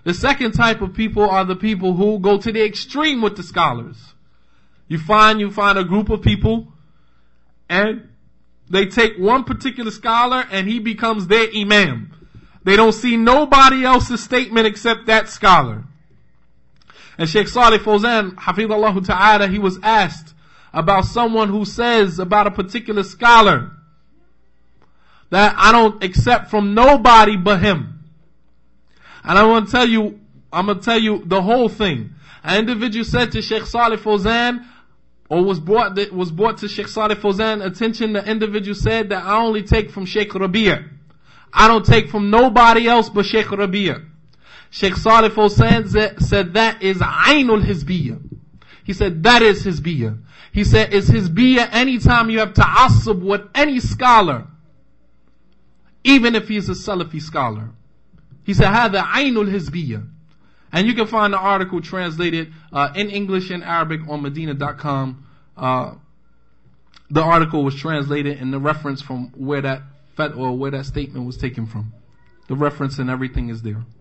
The second type of people are the people who go to the extreme with the scholars. You find a group of people and they take one particular scholar and he becomes their imam. They don't see nobody else's statement except that scholar. And Sheikh Salih Fawzan, Hafidhullah Ta'ala, he was asked about someone who says about a particular scholar that I don't accept from nobody but him. And I'm going to tell you the whole thing. An individual said to Sheikh Salih Fawzan, or was brought to Sheikh Salih Fawzan attention, the individual said that I only take from Sheikh Rabi'a. I don't take from nobody else but Sheikh Rabi'a. Sheikh Salih Fawzan said that is Ainul Hizbiyya. He said that is Hizbiyya. He said it's Hizbiyya anytime you have ta'assub with any scholar, even if he's a Salafi scholar. He said هذا Ainul Hizbiyya. And you can find the article translated in English and Arabic on Medina.com. The article was translated and the reference from where that statement was taken from. The reference and everything is there.